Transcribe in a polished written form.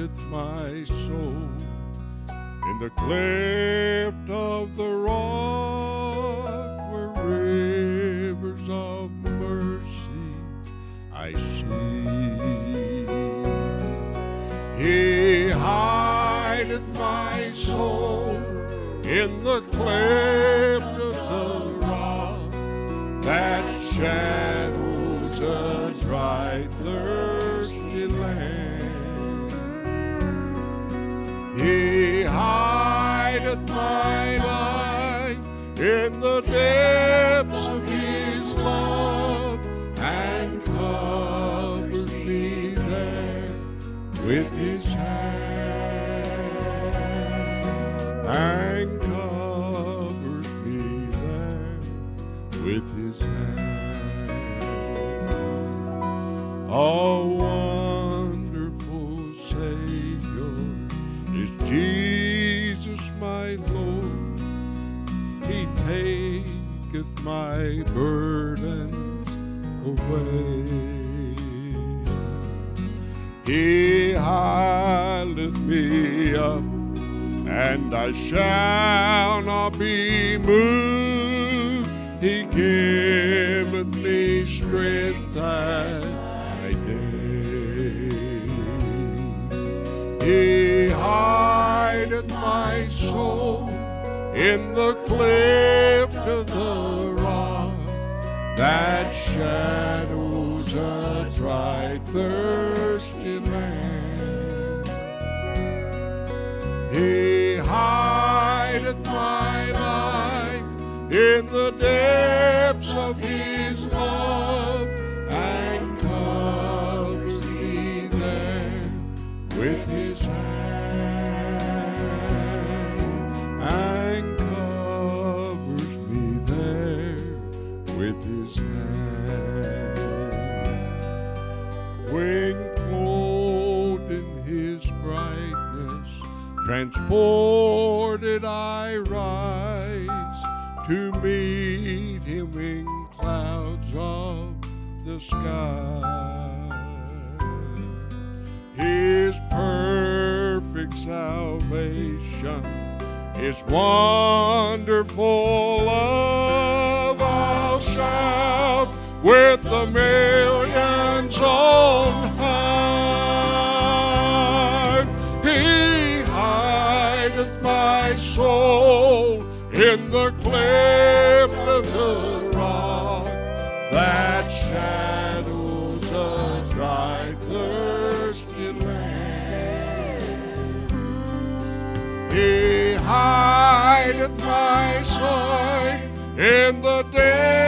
hideth my soul in the cleft of the rock, where rivers of mercy I see. He hideth my soul in the cleft of the rock, that shadows a dry, thirsty land. He hideth my life in the depths of his love, and covers me there with his hand, and covers me there with his hand. A wonderful Savior is Jesus my Lord. He taketh my burdens away. He hideth me up, and I shall not be moved. He giveth me strength as I day. He hideth my soul in the cleft of the rock, that shadows a dry, thirsty land. He hideth my life in the depths of his love, and covers me there with his hand, and covers me there with his hand. When clothed in his brightness, transported I rise to meet him in clouds of the sky. His perfect salvation, his wonderful love, I'll shout with the millions on high. He hideth my soul in the cleft of the rock, that shadows a dry, thirsty land. He hideth my soul in the depths